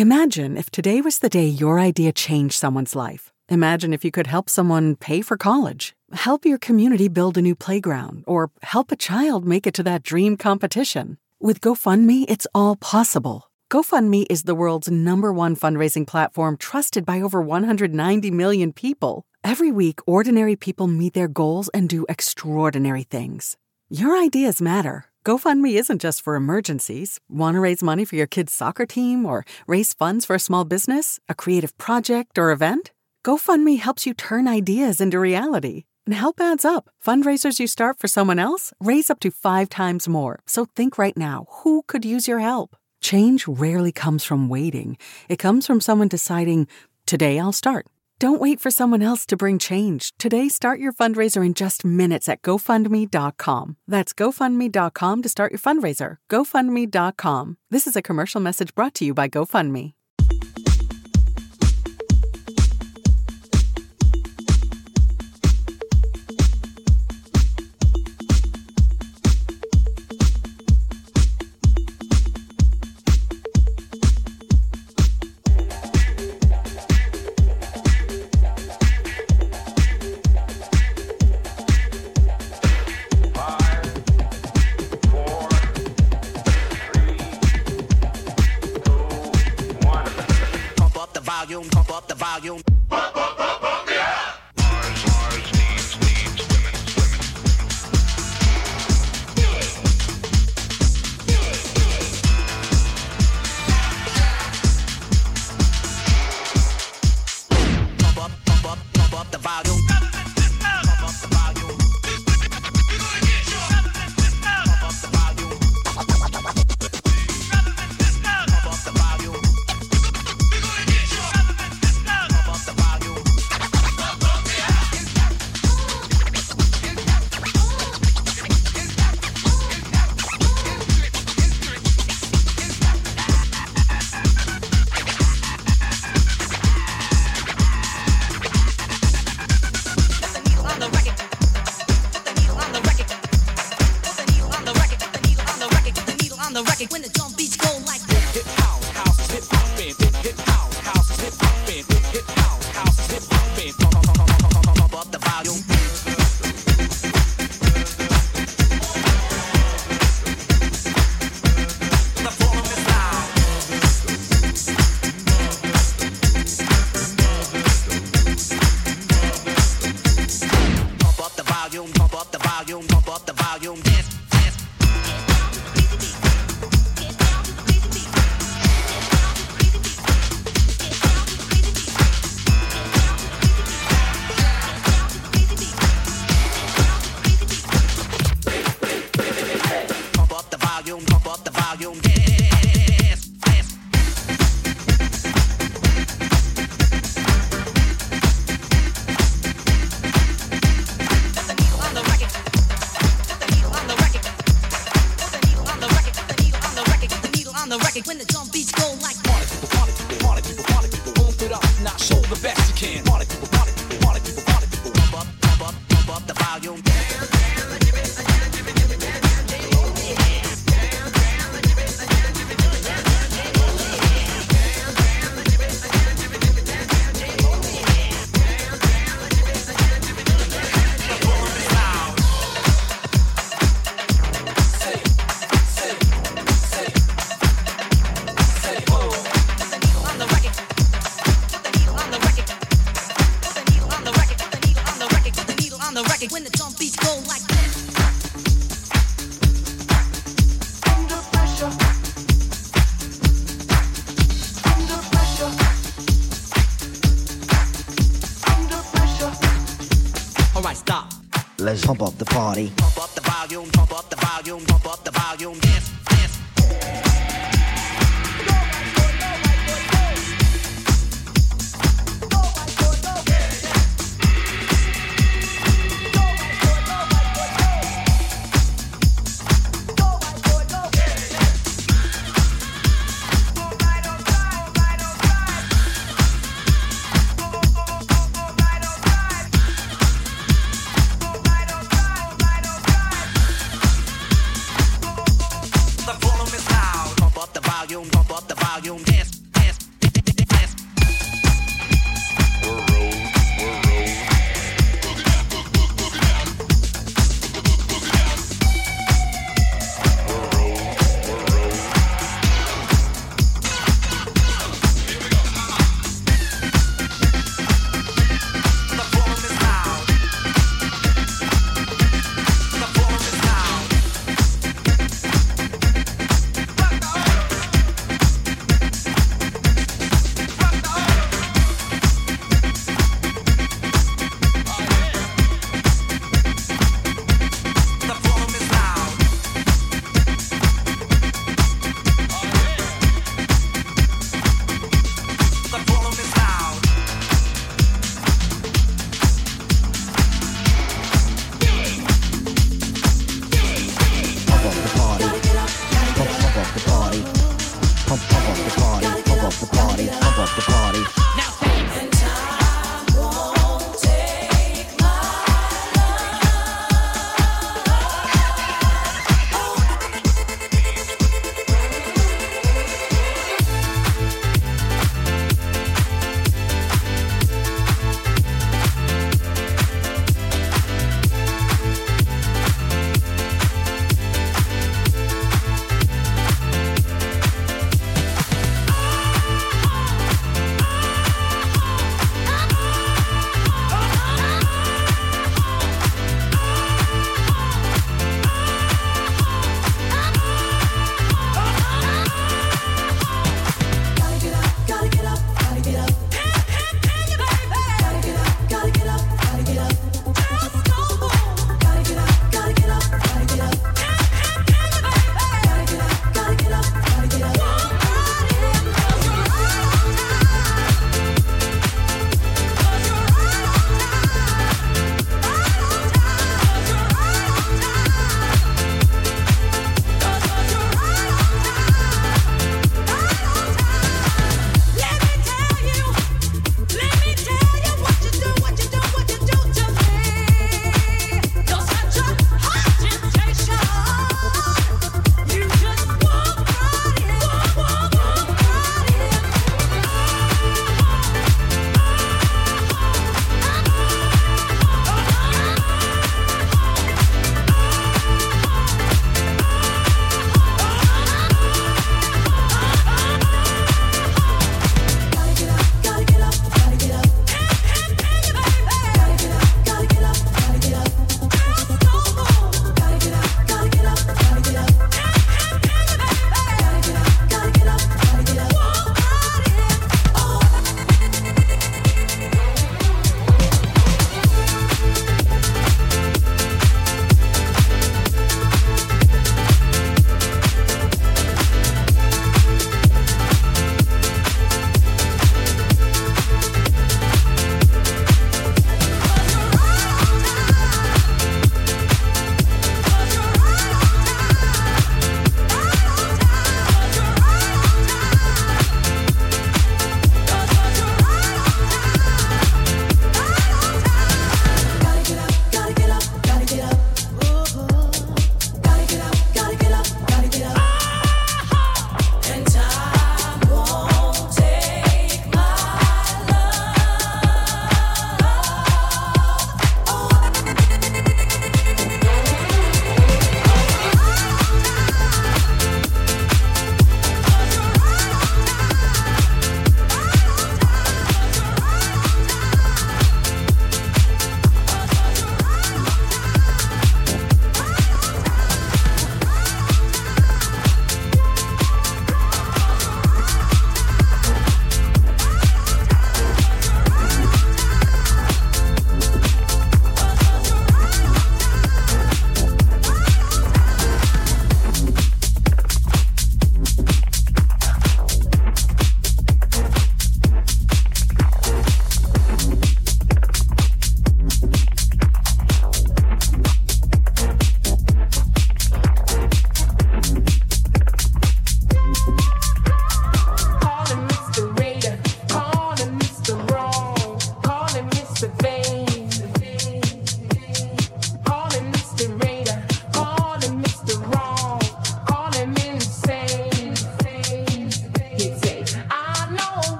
Imagine if today was the day your idea changed someone's life. Imagine if you could help someone pay for college, help your community build a new playground, or help a child make it to that dream competition. With GoFundMe, it's all possible. GoFundMe is the world's #1 fundraising platform trusted by over 190 million people. Every week, ordinary people meet their goals and do extraordinary things. Your ideas matter. GoFundMe isn't just for emergencies. Want to raise money for your kid's soccer team or raise funds for a small business, a creative project, or event? GoFundMe helps you turn ideas into reality. And help adds up. Fundraisers you start for someone else raise up to 5 times more. So think right now, who could use your help? Change rarely comes from waiting. It comes from someone deciding, today I'll start. Don't wait for someone else to bring change. Today, start your fundraiser in just minutes at GoFundMe.com. That's GoFundMe.com to start your fundraiser. GoFundMe.com. This is a commercial message brought to you by GoFundMe. Pump up the volume. Yeah. Mars needs women. Pump up the volume. Pump up the volume. Pump up the volume. Pump up the volume. When the drum beats go like this. Hip house is hip hopping. Hip house is hip hopping. Hip house is hip hopping. Pump up the volume. The volume is loud. Pump up the volume. Pump up the volume. Pump up the volume. Dance. Pump up the volume, yes. Put the needle on the record. Put the needle on the record. Put the needle on the record. Put the needle on the record. Put the needle on the record. When the drum beats go like party people, won't it up, now show the best you can. Party people, pump up the volume. When the drum beats go like this. Under pressure. Under pressure. Under pressure. All right, stop. Let's pump up the party. Pump up the volume. Pump up the volume. Pump up the volume. Yes.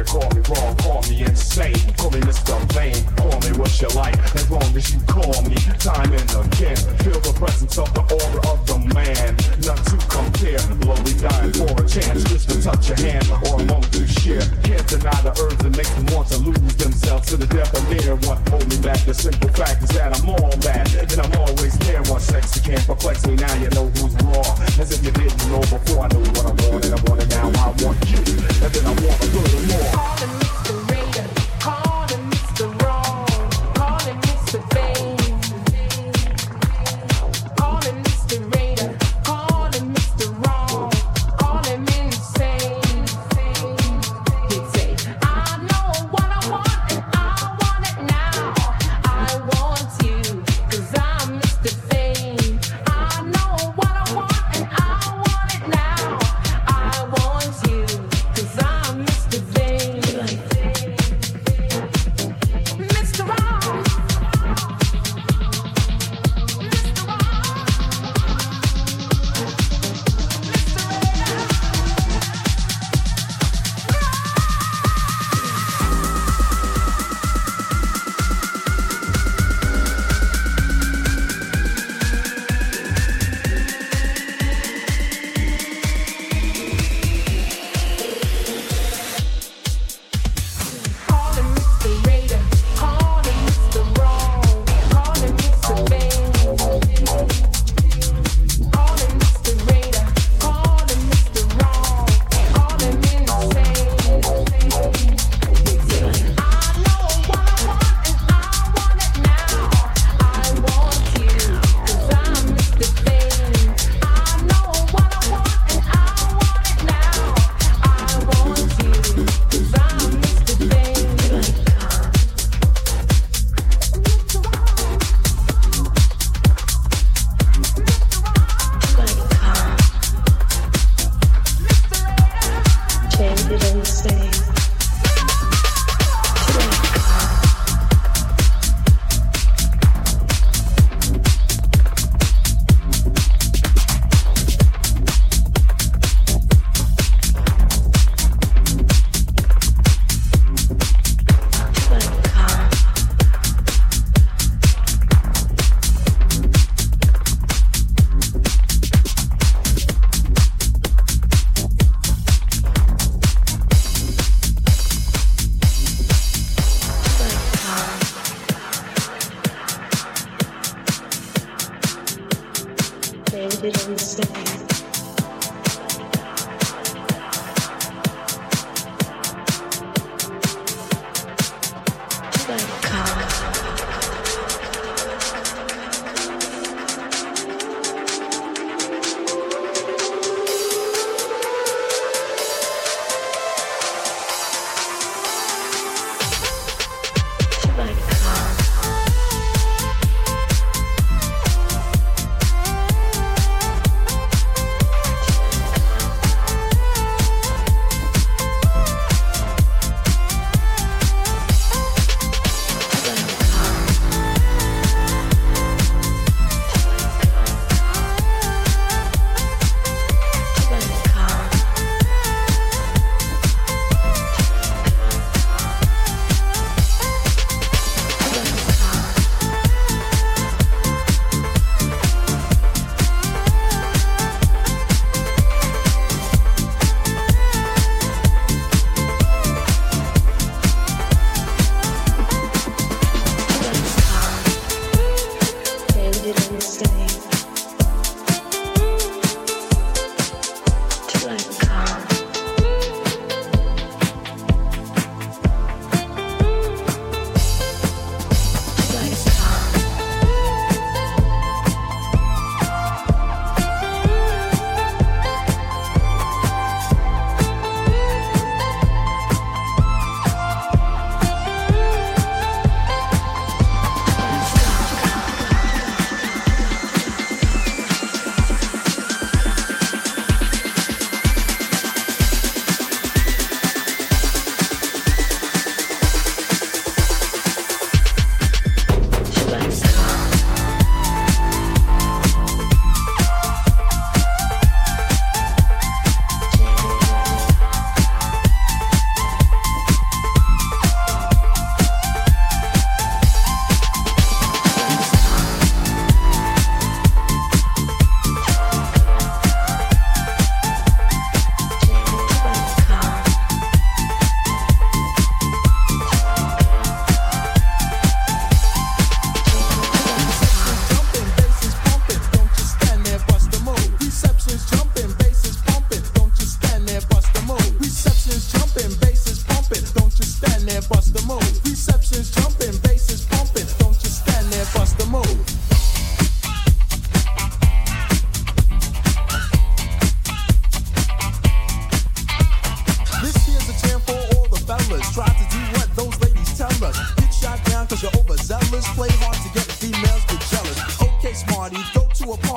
call me wrong, call me insane, call me Mr. Vain, call me what you like, as long as you call me time and again. Feel the presence of the aura of the man, none to compare. Slowly dying for a chance, just to touch your hand or a moment to share. Can't deny the urge that makes them want to lose themselves to the death of near. What hold me back? The simple fact is that I'm all that, and I'm always there. One sex you can't perplex me. Now you know who's raw, as if you didn't know before. I knew what I wanted, I want it now. I want you, and then I want a little more. Call him Mr. Raider, call him Mr. Wrong, call him Mr. Fame. Call him Mr. Raider, call him Mr. Wrong, call him insane. He'd say, I know what I want and I want it now. I want you, 'cause I'm Mr. Fame. I know what I want and I want it now. I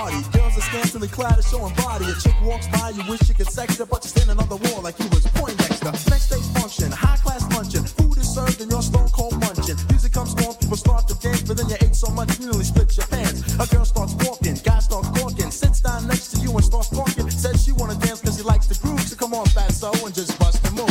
party. Girls are scantily clad and showing body. A chick walks by, you wish you could sex her, but you're standing on the wall like you was Poindexter. Next day's function, high class luncheon. Food is served and you're stone cold munching. Music comes on, people start to dance, but then you ate so much you nearly split your pants. A girl starts walking, guy starts talking, sits down next to you and starts talking. Says she wanna dance cause she likes the groove, so come on fatso and just bust the move.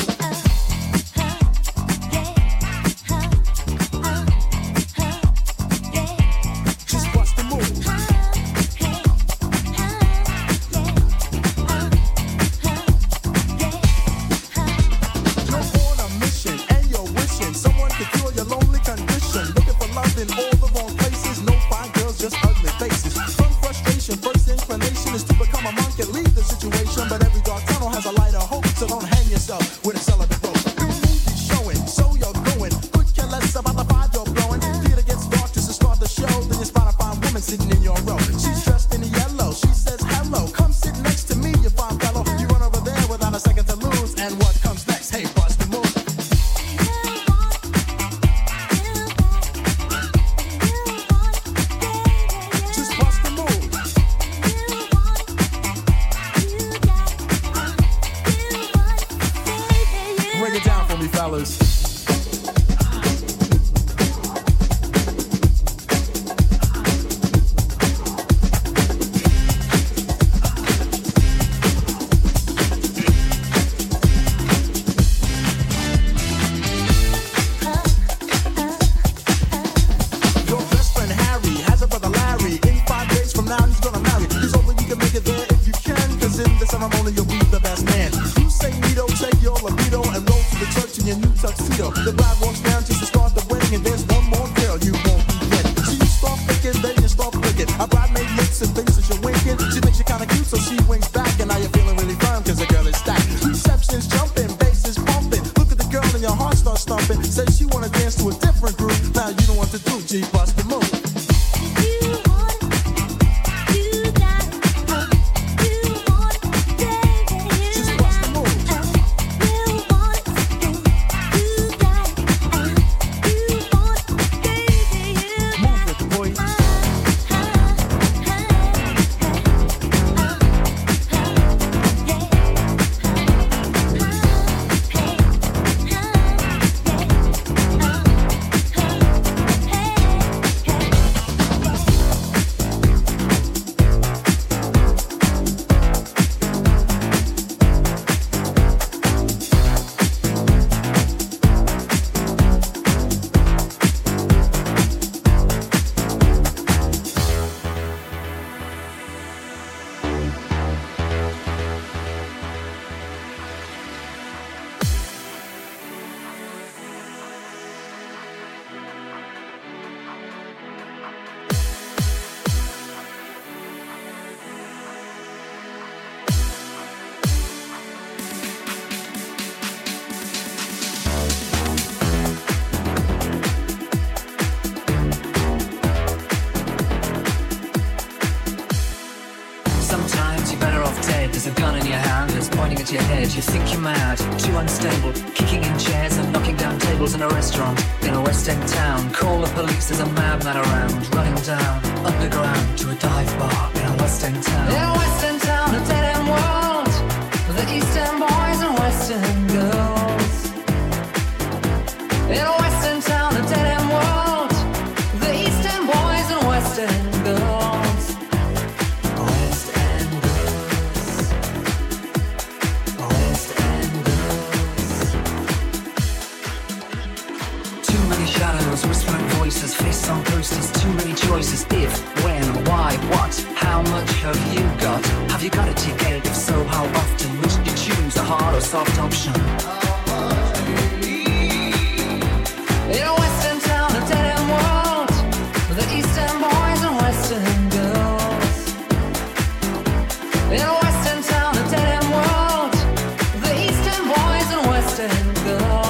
Your head, you think you're mad, too unstable, kicking in chairs and knocking down tables in a restaurant in a West End town. Call the police, there's a madman around, running down underground to a dive bar in a West End town. In a West End town, a dead end world, the East End boys and West End girls. In a West End town, a dead end world, the East End boys and West End girls. Whispering voices, faces on posters, too many choices. If, when, why, what, how much have you got? Have you got a ticket? If so, how often? Which do you choose, a hard or soft option? In a West End town, a dead end world, the East End boys and West End girls. In a West End town, a dead end world, the East End boys and West End girls.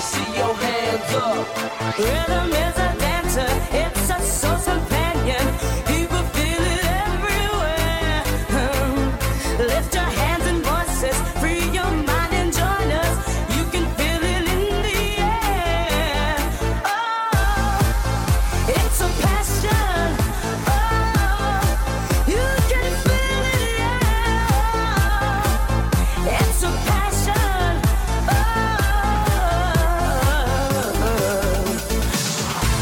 see your hands up. Rhythm is a dancer, it's a soul's companion. People feel it everywhere. Lift your hands and voices, free your mind and join us. You can feel it in the air. Oh, it's a passion. Oh, you can feel it, yeah. It's a passion. Oh.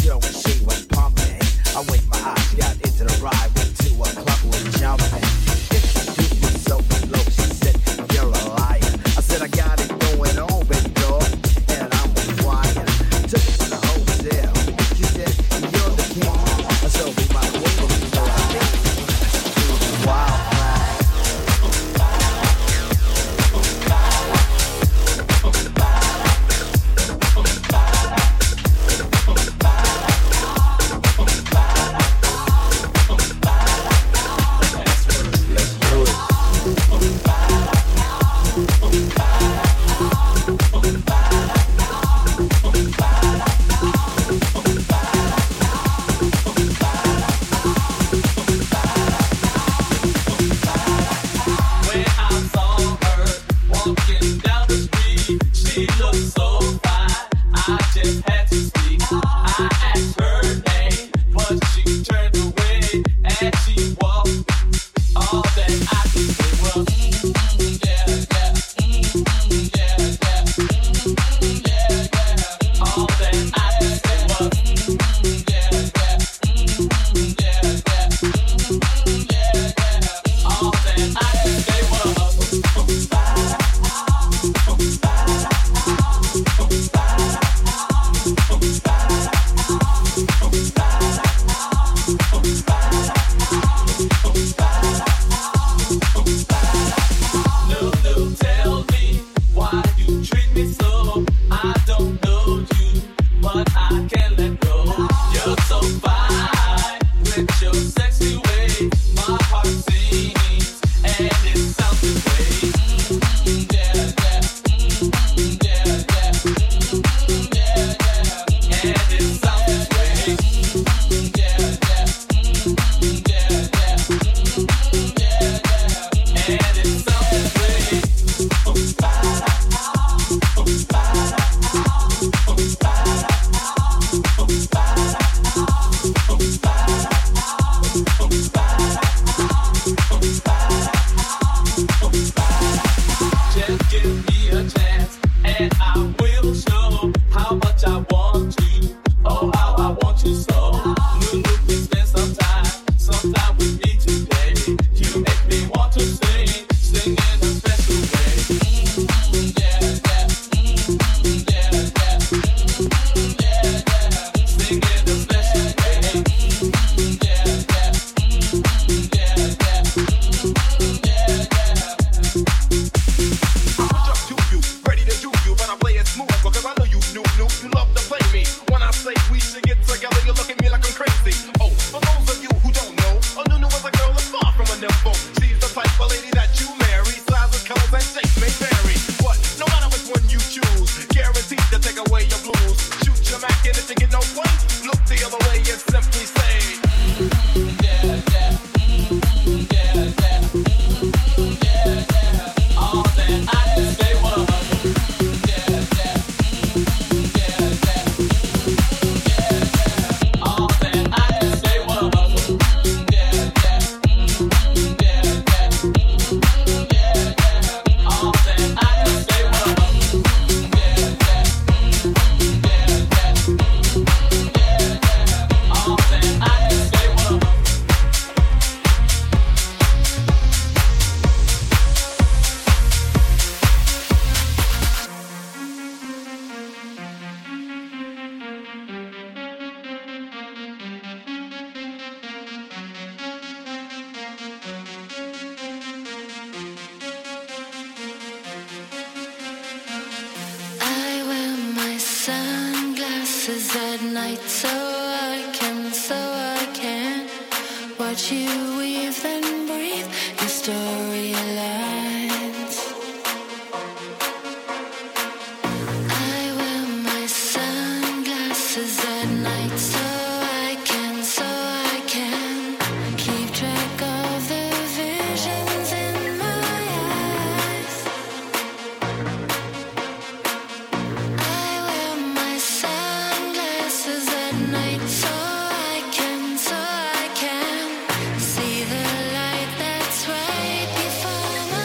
show and she went pumping. I winked my eyes, got into the ride, went to a club with jumping. Introduced myself below, she said, you're a liar. I said, I got it going on, baby doll, and I'm a wire. Took it to the hotel, she said, you're the king. I said, be my queen, so I think wild ride. See the light that's right before my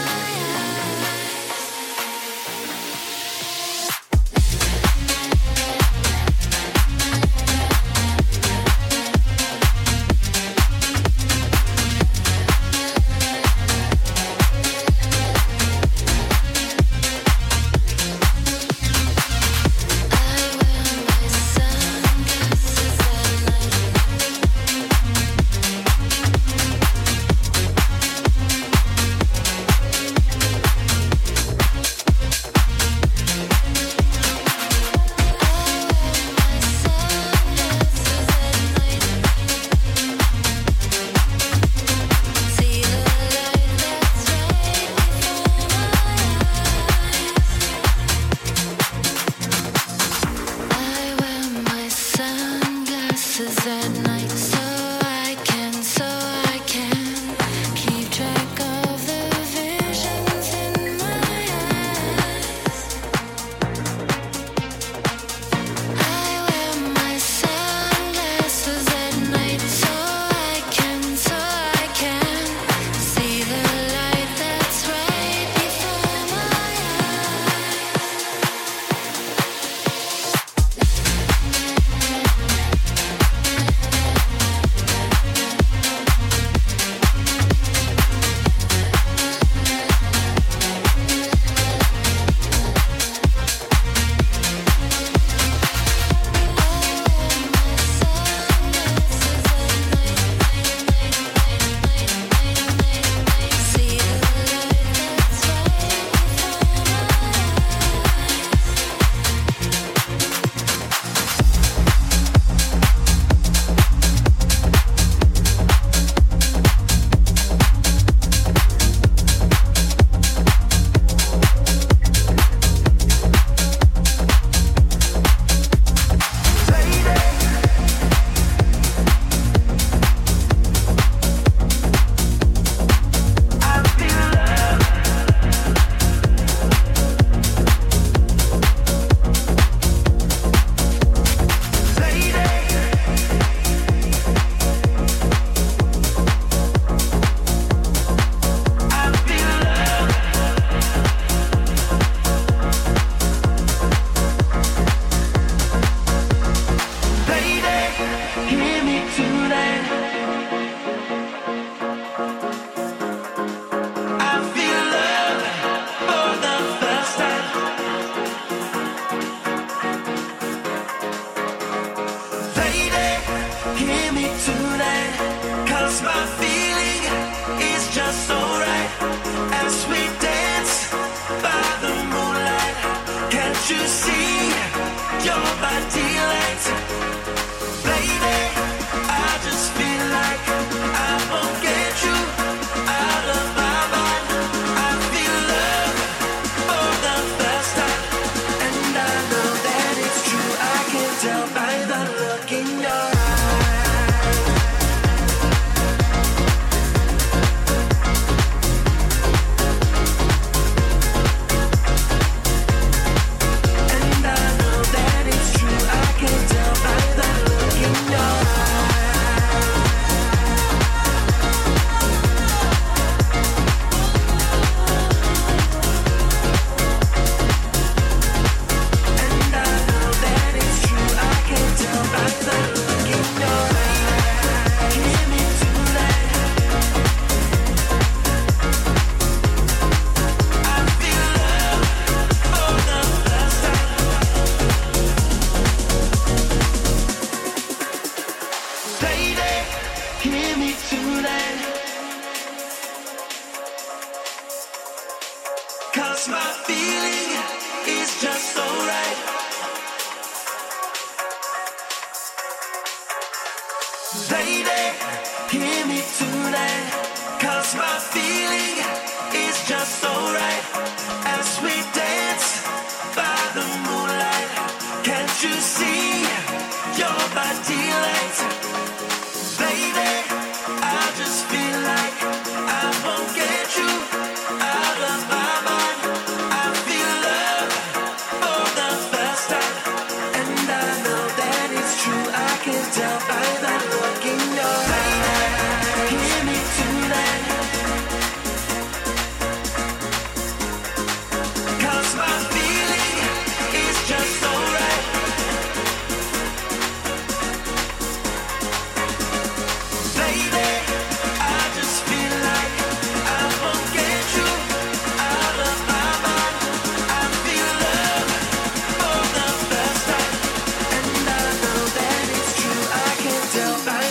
Tell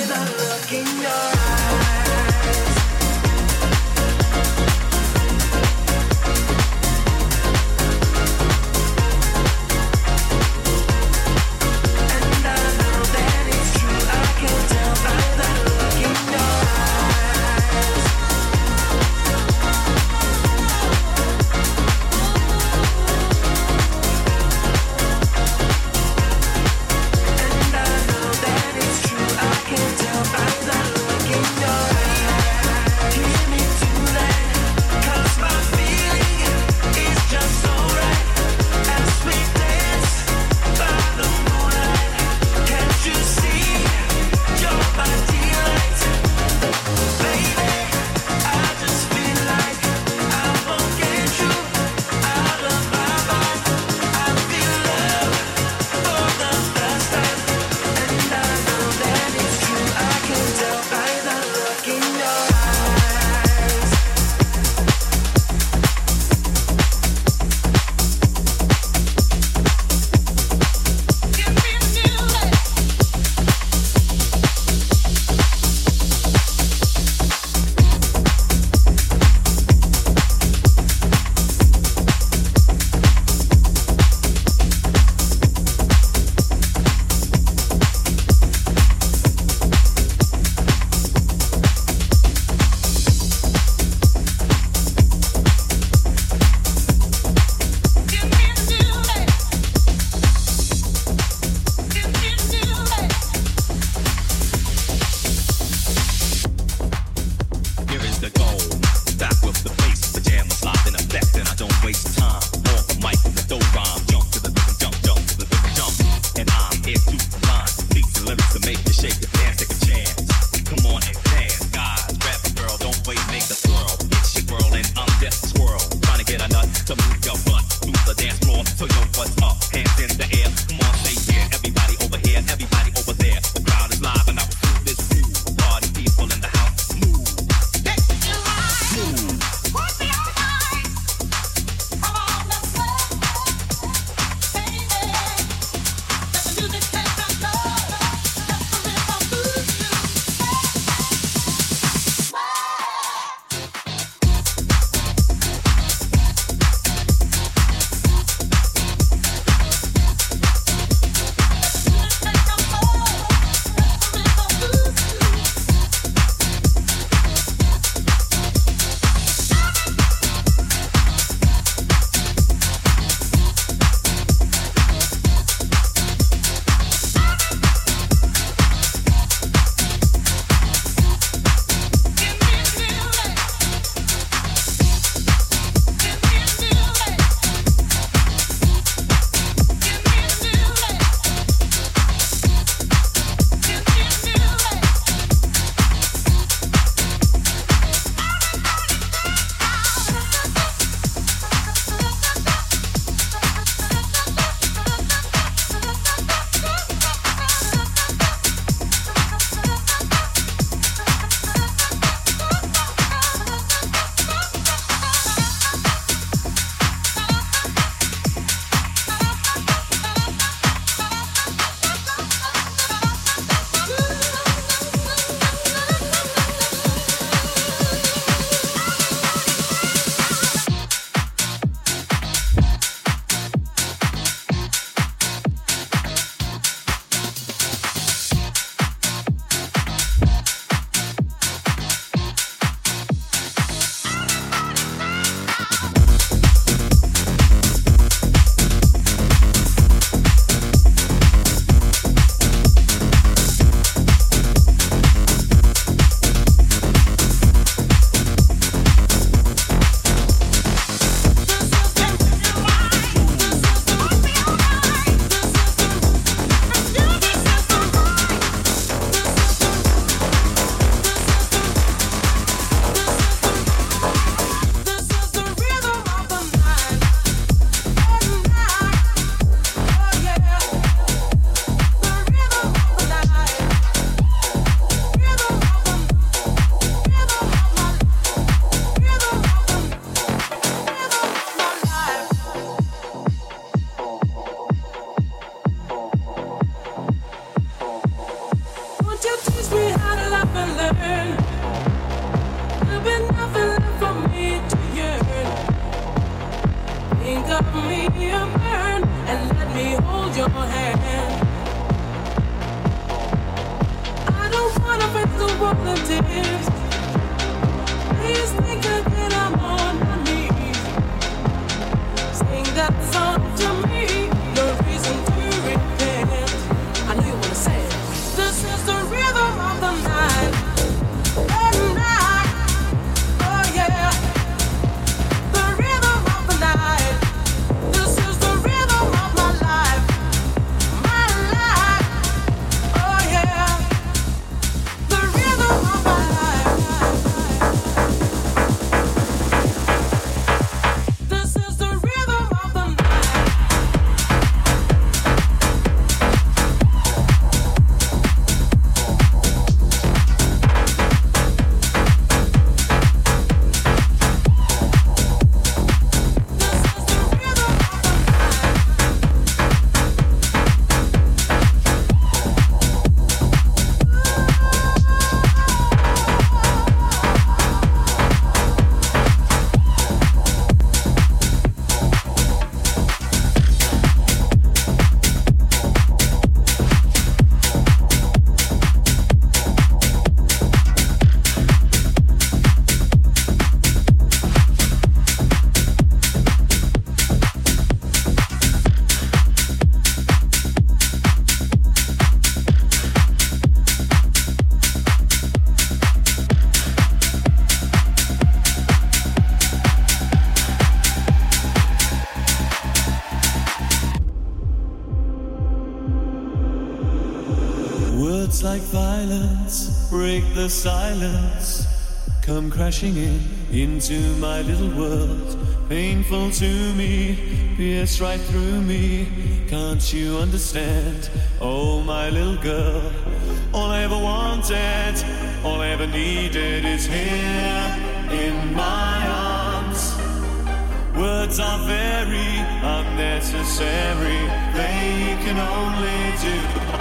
Words like violence break the silence, come crashing into my little world. Painful to me, pierce right through me. Can't you understand? Oh, my little girl. All I ever wanted, all I ever needed is here in my arms. Words are very unnecessary. They can only do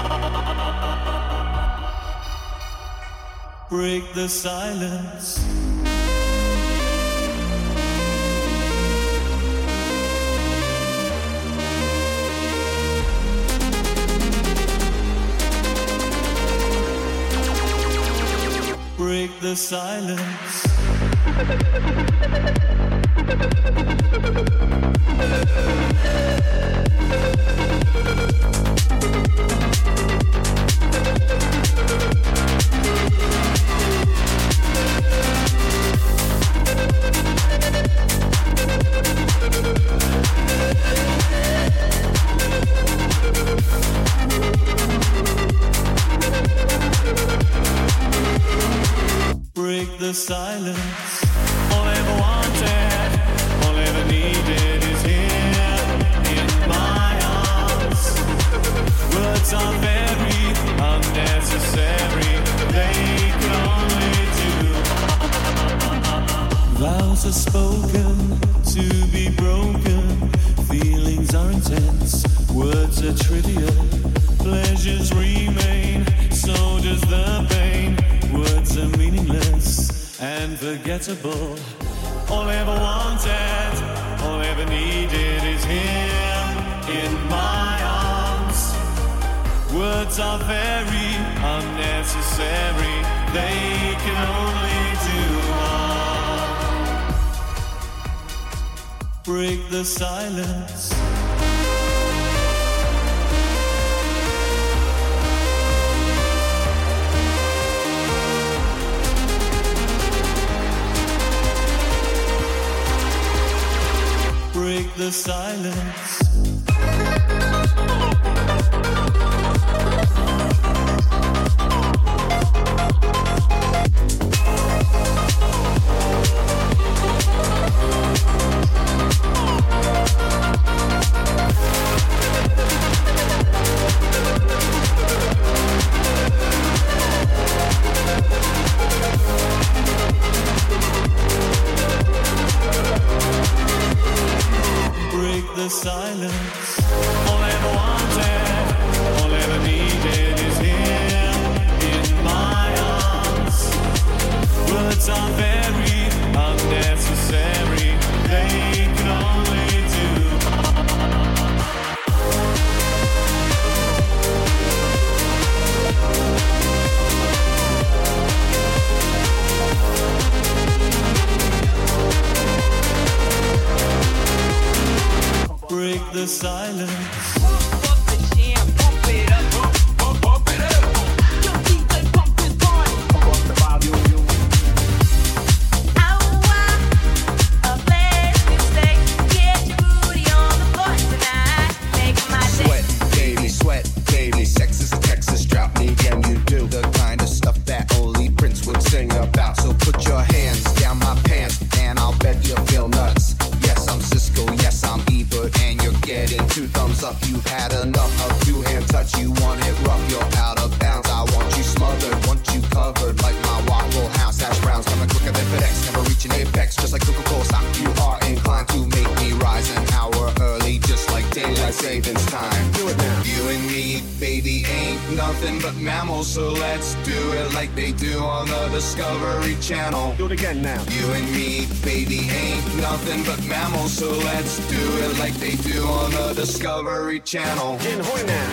break the silence. Break the silence. Break the silence. All I ever wanted, all I ever needed is here in my arms. Words are very unnecessary. They can only do. Vows are spoken to be broken. Feelings are intense. Words are trivial. Pleasures remain. So does the pain. Words are meaningless and forgettable. All I ever wanted, all I ever needed is here in my arms. Words are very unnecessary. They can only do harm. Break the silence. Break the silence. Break the silence. All I ever wanted, all I ever needed is here in my arms. Words are very unnecessary. They can only do. Break the silence. Two thumbs up, you've had enough of two-hand touch. You want it rough, you're out of bounds. I want you smothered, want you covered like my Waffle House. Hash browns coming quicker than FedEx, never reaching apex. Just like Coca-Cola stock, you are inclined to make me rise an hour early, just like daylight savings time. Do it now. You and me, baby, ain't nothing but mammals, so let's do it like they do on the Discovery Channel. Do it again now. You and me, baby, ain't nothing but mammals, so let's do it like they do on the Discovery Channel. Getting horny now.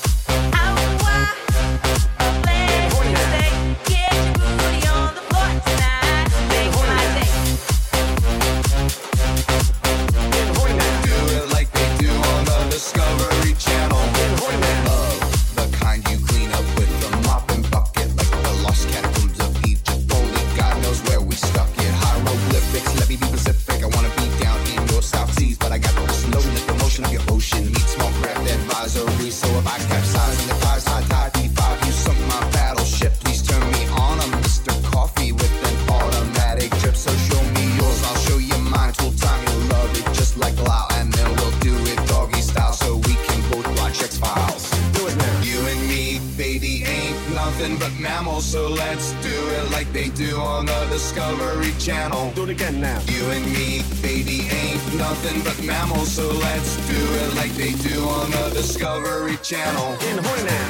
Discovery Channel. Love, the kind you clean up with the mop and bucket, like the lost catacombs of Egypt. Only God knows where we stuck it. Hieroglyphics, let me be Pacific. I wanna be down in your South Seas, but I got this notion that the motion of your ocean needs small craft advisory. So if I catch nothing but mammals, so let's do it like they do on the Discovery Channel. Do it again now. You and me, baby, ain't nothing but mammals, so let's do it like they do on the Discovery Channel. Getting horny now.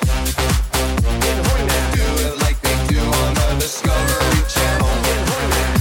Do it like they do on the Discovery Channel.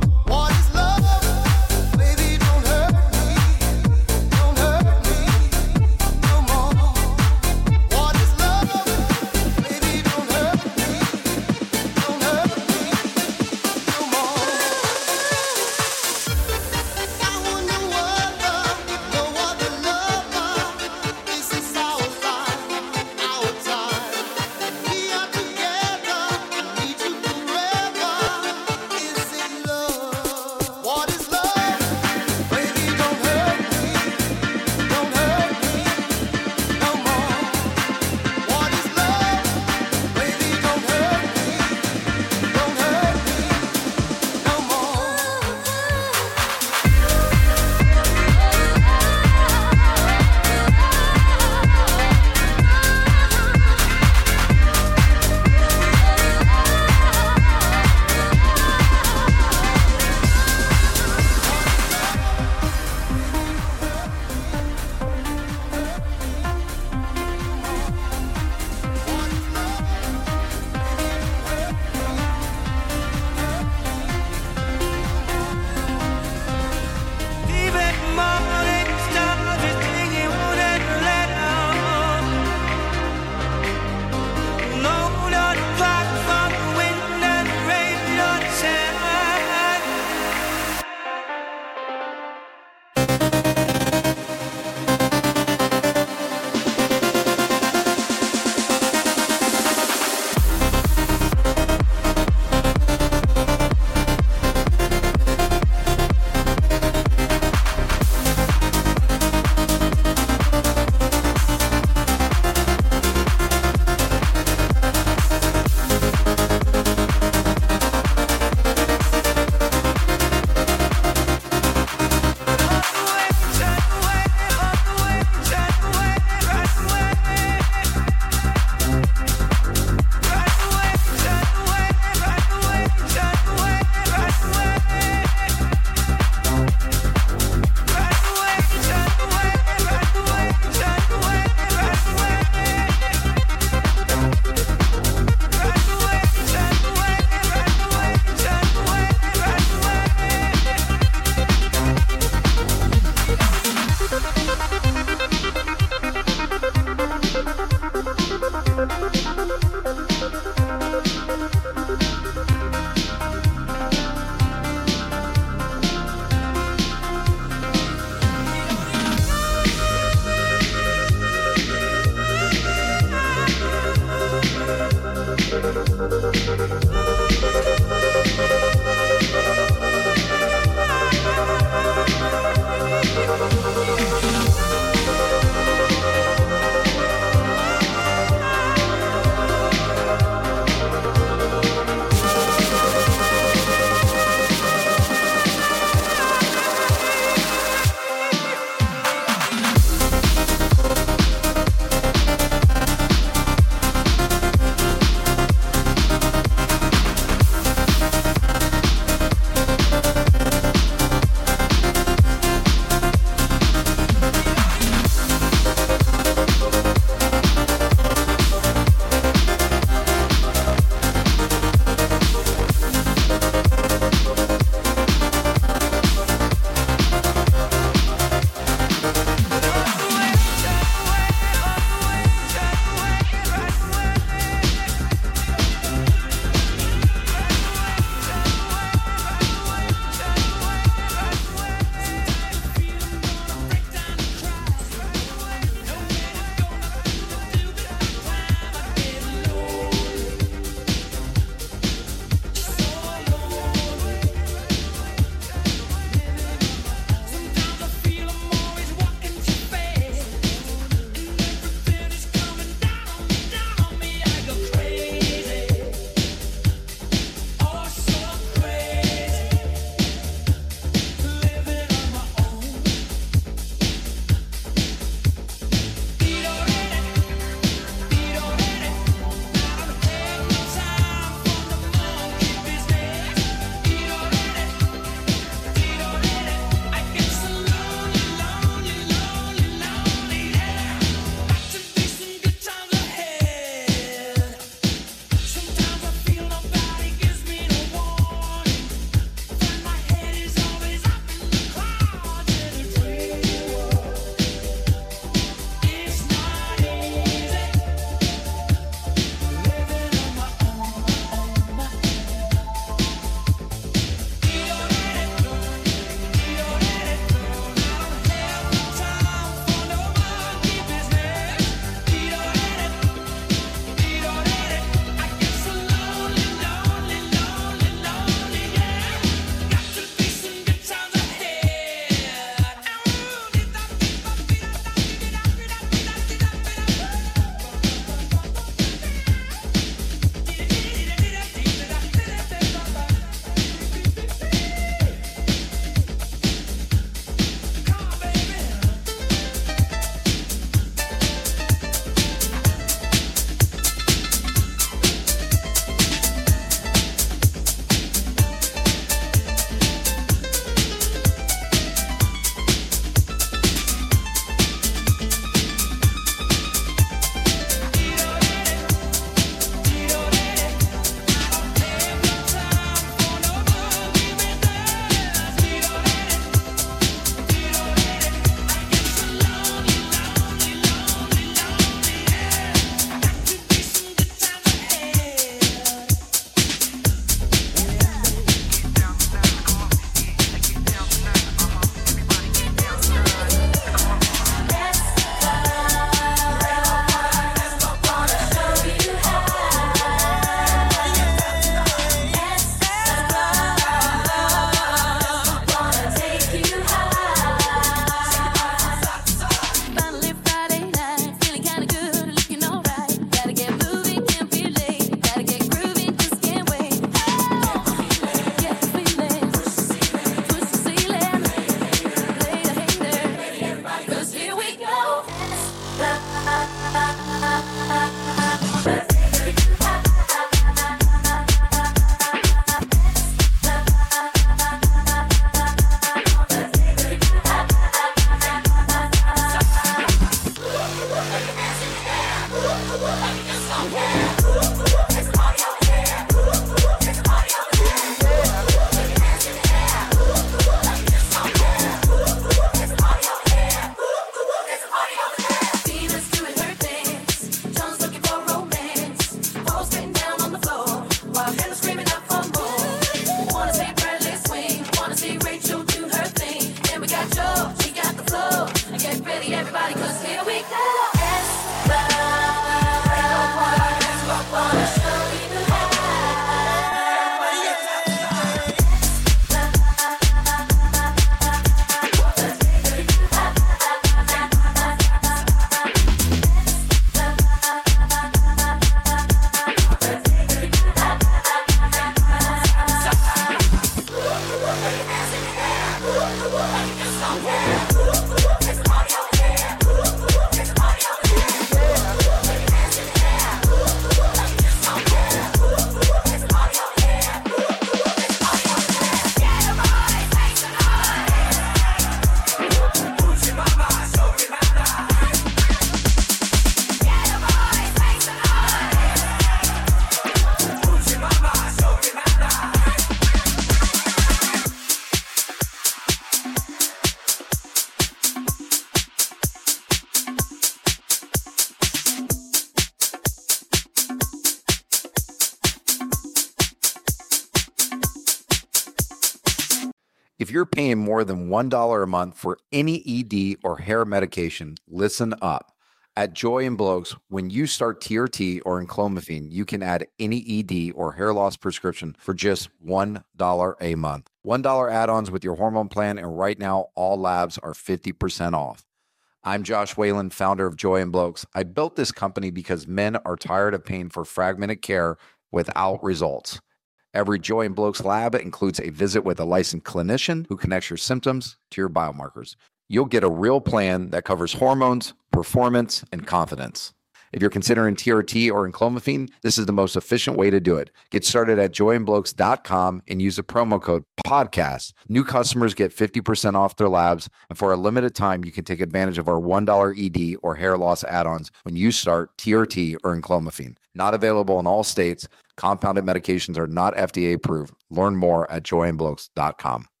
If you're paying more than $1 a month for any ED or hair medication, listen up. At Joy and Blokes, when you start TRT or enclomiphene, you can add any ED or hair loss prescription for just $1 a month. $1 add-ons with your hormone plan, and right now, all labs are 50% off. I'm Josh Whalen, founder of Joy and Blokes. I built this company because men are tired of paying for fragmented care without results. Every Joy and Blokes lab includes a visit with a licensed clinician who connects your symptoms to your biomarkers. You'll get a real plan that covers hormones, performance, and confidence. If you're considering TRT or enclomiphene, this is the most efficient way to do it. Get started at joyandblokes.com and use the promo code PODCAST. New customers get 50% off their labs, and for a limited time, you can take advantage of our $1 ED or hair loss add-ons when you start TRT or enclomiphene. Not available in all states. Compounded medications are not FDA approved. Learn more at joyandblokes.com.